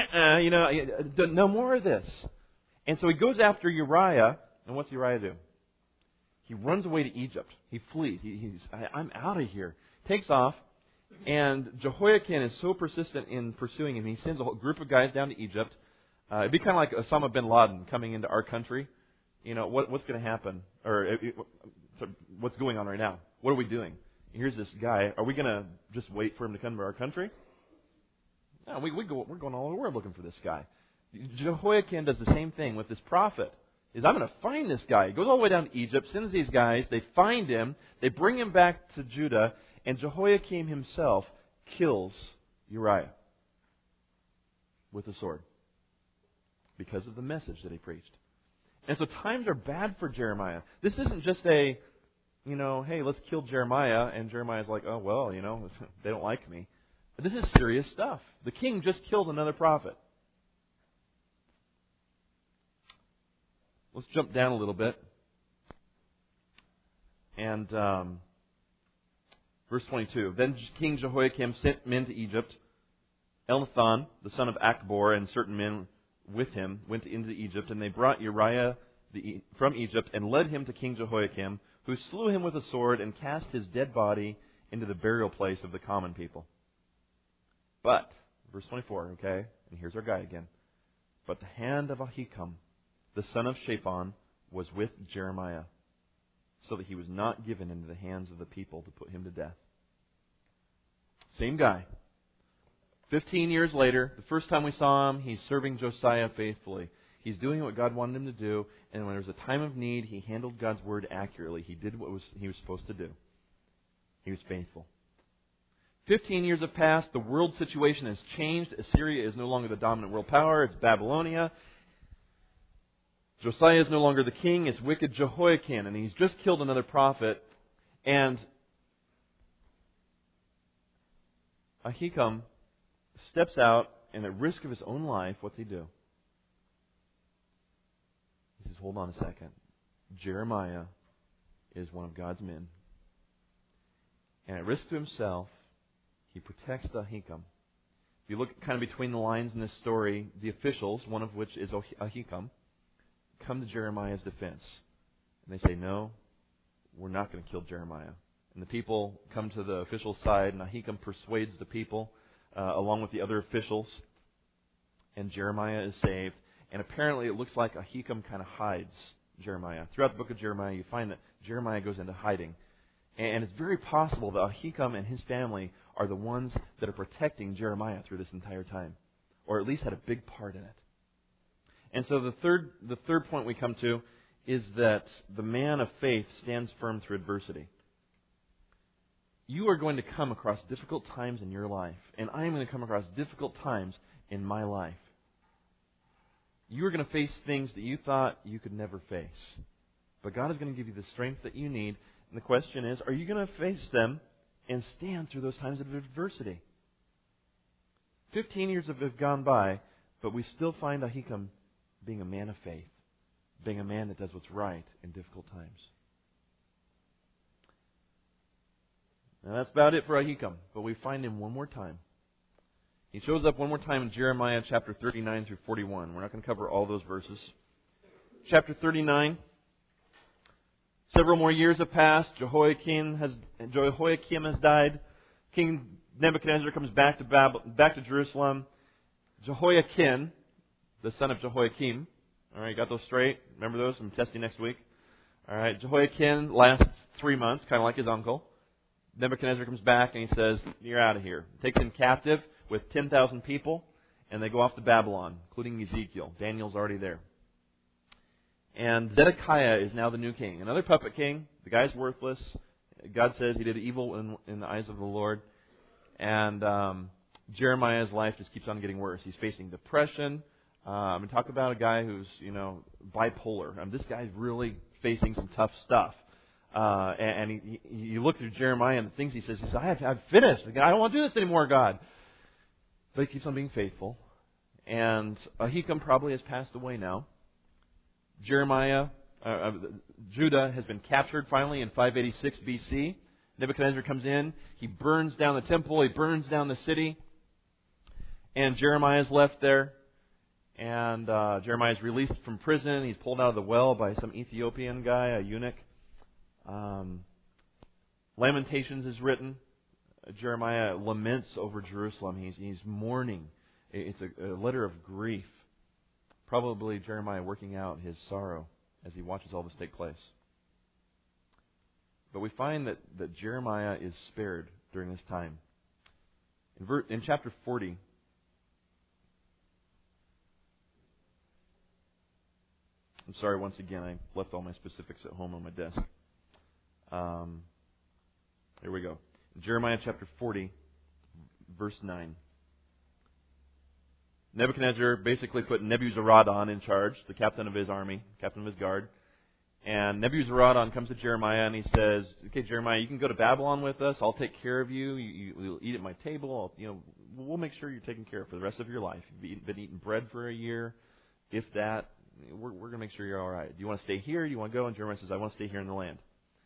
no more of this. And so he goes after Uriah. And what's Uriah do? He runs away to Egypt. He flees. I'm out of here. Takes off. And Jehoiakim is so persistent in pursuing him, he sends a whole group of guys down to Egypt. It'd be kind of like Osama bin Laden coming into our country. What's going to happen? Or what's going on right now? What are we doing? Here's this guy. Are we going to just wait for him to come to our country? No, we're going all over the world looking for this guy. Jehoiakim does the same thing with this prophet. I'm going to find this guy. He goes all the way down to Egypt, sends these guys. They find him. They bring him back to Judah. And Jehoiakim himself kills Uriah with a sword because of the message that he preached. And so times are bad for Jeremiah. This isn't just hey, let's kill Jeremiah. And Jeremiah's like, oh, well, they don't like me. But this is serious stuff. The king just killed another prophet. Let's jump down a little bit. And verse 22. Then King Jehoiakim sent men to Egypt. Elnathan, the son of Achbor, and certain men with him went into Egypt, and they brought Uriah from Egypt and led him to King Jehoiakim, who slew him with a sword and cast his dead body into the burial place of the common people. But, verse 24, okay, and here's our guy again. But the hand of Ahikam, the son of Shaphan, was with Jeremiah, so that he was not given into the hands of the people to put him to death. Same guy. 15 years later, the first time we saw him, he's serving Josiah faithfully. He's doing what God wanted him to do, and when there was a time of need, he handled God's word accurately. He did what he was supposed to do. He was faithful. 15 years have passed. The world situation has changed. Assyria is no longer the dominant world power. It's Babylonia. Josiah is no longer the king. It's wicked Jehoiakim, and he's just killed another prophet. And Ahikam steps out, and at risk of his own life, what's he do? He says, hold on a second. Jeremiah is one of God's men. And at risk to himself, he protects Ahikam. If you look kind of between the lines in this story, the officials, one of which is Ahikam, come to Jeremiah's defense. And they say, no, we're not going to kill Jeremiah. And the people come to the officials' side, and Ahikam persuades the people along with the other officials. And Jeremiah is saved. And apparently it looks like Ahikam kind of hides Jeremiah. Throughout the book of Jeremiah, you find that Jeremiah goes into hiding. And it's very possible that Ahikam and his family are the ones that are protecting Jeremiah through this entire time. Or at least had a big part in it. And so the third point we come to is that the man of faith stands firm through adversity. You are going to come across difficult times in your life, and I am going to come across difficult times in my life. You are going to face things that you thought you could never face. But God is going to give you the strength that you need. And the question is, are you going to face them and stand through those times of adversity? 15 years have gone by, but we still find Ahikam being a man of faith, being a man that does what's right in difficult times. Now that's about it for Ahikam, but we find him one more time. He shows up one more time in Jeremiah chapter 39 through 41. We're not going to cover all those verses. Chapter 39. Several more years have passed. Jehoiakim has died. King Nebuchadnezzar comes back to Jerusalem. Jehoiakim, the son of Jehoiakim. All right, got those straight? Remember those? I'm testing next week. All right, Jehoiakim lasts 3 months, kind of like his uncle. Nebuchadnezzar comes back and he says, "You're out of here." Takes him captive with 10,000 people, and they go off to Babylon, including Ezekiel. Daniel's already there. And Zedekiah is now the new king. Another puppet king. The guy's worthless. God says he did evil in the eyes of the Lord. And Jeremiah's life just keeps on getting worse. He's facing depression. I'm going to talk about a guy who's, bipolar. This guy's really facing some tough stuff. And you look through Jeremiah and the things he says, I've finished. I don't want to do this anymore, God. But he keeps on being faithful. And Ahikam probably has passed away now. Judah has been captured finally in 586 BC. Nebuchadnezzar comes in. He burns down the temple. He burns down the city. And Jeremiah is left there. And Jeremiah is released from prison. He's pulled out of the well by some Ethiopian guy, a eunuch. Lamentations is written. Jeremiah laments over Jerusalem. He's mourning. It's a letter of grief. Probably Jeremiah working out his sorrow as he watches all this take place. But we find that Jeremiah is spared during this time. In chapter 40, I'm sorry, once again, I left all my specifics at home on my desk. Here we go. Jeremiah chapter 40, verse 9. Nebuchadnezzar basically put Nebuzaradan in charge, the captain of his army, captain of his guard. And Nebuzaradan comes to Jeremiah and he says, "Okay, Jeremiah, you can go to Babylon with us. I'll take care of you. You'll eat at my table. We'll make sure you're taken care of for the rest of your life. You've been eating bread for a year, if that. We're going to make sure you're all right. Do you want to stay here? Do you want to go?" And Jeremiah says, "I want to stay here in the land."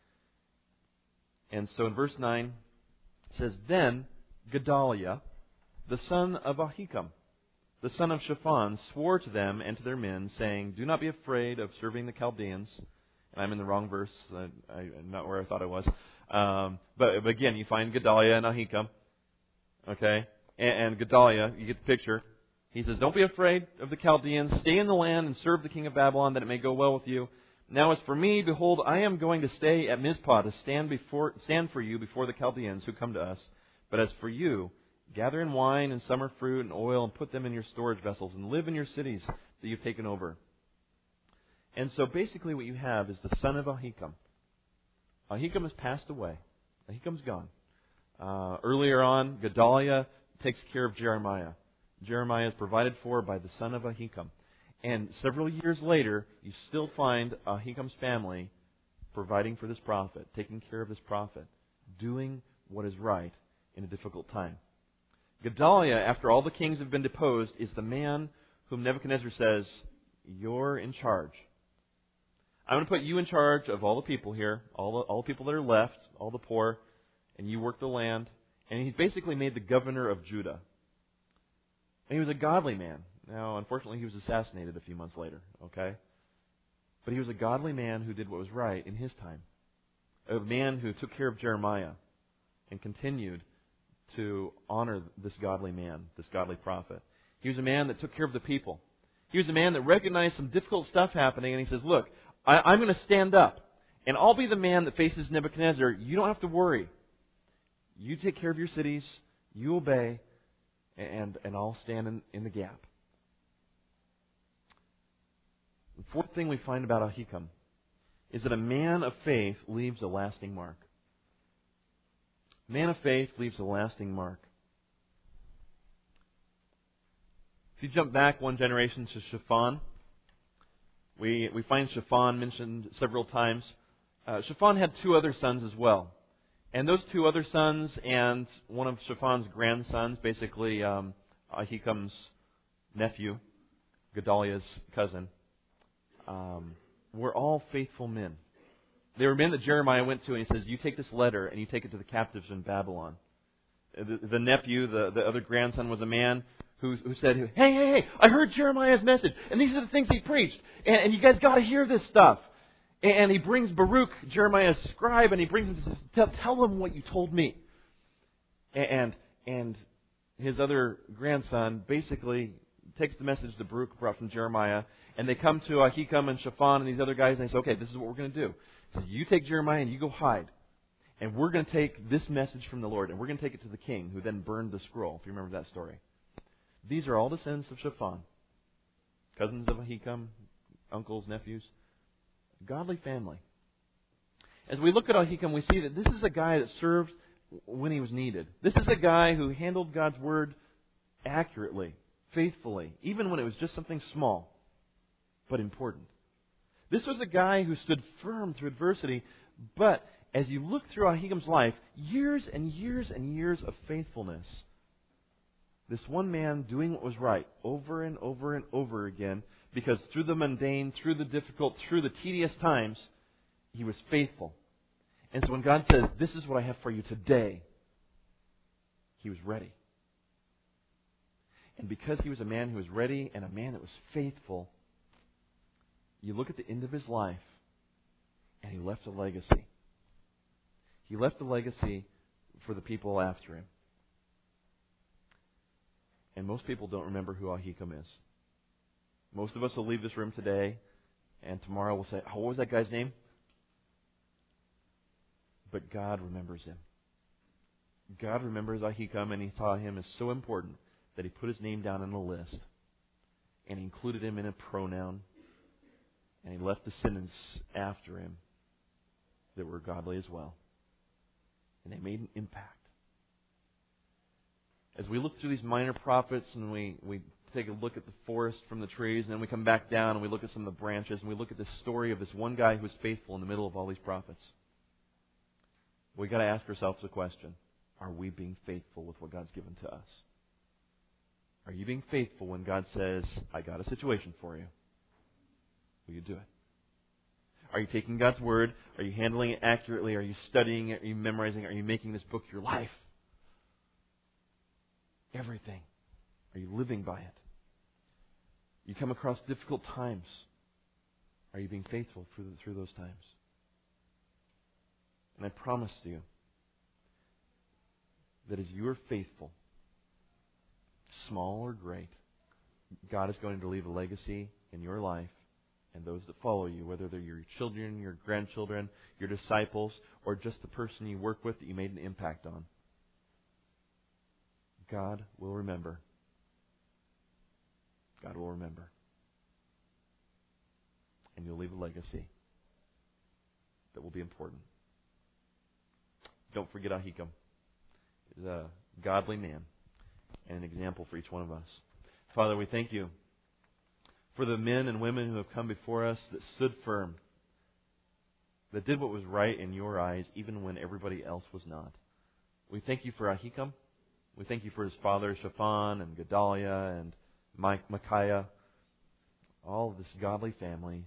And so in verse 9, it says, "Then Gedaliah, the son of Ahikam, the son of Shaphan, swore to them and to their men, saying, 'Do not be afraid of serving the Chaldeans.'" And I'm in the wrong verse. I'm not where I thought I was. But again, you find Gedaliah and Ahikam. Okay? And Gedaliah, you get the picture. He says, "Don't be afraid of the Chaldeans. Stay in the land and serve the king of Babylon, that it may go well with you. Now as for me, behold, I am going to stay at Mizpah to stand for you before the Chaldeans who come to us. But as for you, gather in wine and summer fruit and oil and put them in your storage vessels and live in your cities that you've taken over." And so basically what you have is the son of Ahikam. Ahikam has passed away. Ahikam's gone. Earlier on, Gedaliah takes care of Jeremiah. Jeremiah is provided for by the son of Ahikam. And several years later, you still find Ahikam's family providing for this prophet, taking care of this prophet, doing what is right in a difficult time. Gedaliah, after all the kings have been deposed, is the man whom Nebuchadnezzar says, "You're in charge. I'm going to put you in charge of all the people here, all the people that are left, all the poor, and you work the land." And he's basically made the governor of Judah. And he was a godly man. Now, unfortunately, he was assassinated a few months later, okay? But he was a godly man who did what was right in his time. A man who took care of Jeremiah and continued to honor this godly man, this godly prophet. He was a man that took care of the people. He was a man that recognized some difficult stuff happening, and he says, "Look, I'm going to stand up, and I'll be the man that faces Nebuchadnezzar. You don't have to worry. You take care of your cities, you obey, and I'll stand in the gap." The fourth thing we find about Ahikam is that a man of faith leaves a lasting mark. A man of faith leaves a lasting mark. If you jump back one generation to Shaphan, we find Shaphan mentioned several times. Shaphan had two other sons as well. And those two other sons and one of Shaphan's grandsons, basically Ahikam's nephew, Gedaliah's cousin, were all faithful men. They were men that Jeremiah went to and he says, you take this letter and you take it to the captives in Babylon. The nephew, the other grandson, was a man who said, hey, I heard Jeremiah's message and these are the things he preached and you guys got to hear this stuff. And he brings Baruch, Jeremiah's scribe, and he brings him to tell them what you told me. And his other grandson basically takes the message that Baruch brought from Jeremiah, and they come to Ahikam and Shaphan and these other guys, and they say, okay, this is what we're going to do. He says, you take Jeremiah and you go hide. And we're going to take this message from the Lord, and we're going to take it to the king, who then burned the scroll, if you remember that story. These are all descendants of Shaphan, cousins of Ahikam, uncles, nephews. Godly family. As we look at Ahikam, we see that this is a guy that served when he was needed. This is a guy who handled God's word accurately, faithfully, even when it was just something small, but important. This was a guy who stood firm through adversity, but as you look through Ahikam's life, years and years and years of faithfulness. This one man doing what was right over and over and over again, because through the mundane, through the difficult, through the tedious times, he was faithful. And so when God says, this is what I have for you today, he was ready. And because he was a man who was ready and a man that was faithful, you look at the end of his life, and he left a legacy. He left a legacy for the people after him. And most people don't remember who Ahikam is. Most of us will leave this room today, and tomorrow we'll say, what was that guy's name? But God remembers him. God remembers Ahikam, and he saw him as so important that he put his name down on a list, and he included him in a pronoun, and he left descendants after him that were godly as well. And they made an impact. As we look through these minor prophets and we take a look at the forest from the trees, and then we come back down and we look at some of the branches, and we look at this story of this one guy who was faithful in the middle of all these prophets. We've got to ask ourselves the question, are we being faithful with what God's given to us? Are you being faithful when God says, I got a situation for you? Will you do it? Are you taking God's word? Are you handling it accurately? Are you studying it? Are you memorizing it? Are you making this book your life? Everything. Are you living by it? You come across difficult times. Are you being faithful through those times? And I promise to you that as you are faithful, small or great, God is going to leave a legacy in your life and those that follow you, whether they're your children, your grandchildren, your disciples, or just the person you work with that you made an impact on. God will remember. God will remember. And you'll leave a legacy that will be important. Don't forget Ahikam. He's a godly man and an example for each one of us. Father, we thank you for the men and women who have come before us that stood firm, that did what was right in your eyes even when everybody else was not. We thank you for Ahikam. We thank you for his father, Shaphan, and Gedaliah, and Micaiah, all of this godly family.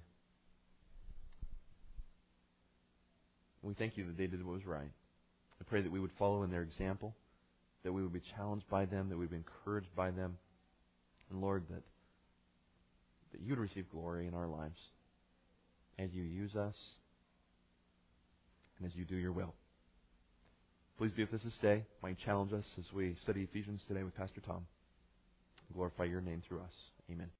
We thank you that they did what was right. I pray that we would follow in their example, that we would be challenged by them, that we would be encouraged by them. And Lord, that you would receive glory in our lives as you use us and as you do your will. Please be with us this day. Might challenge us as we study Ephesians today with Pastor Tom. Glorify your name through us. Amen.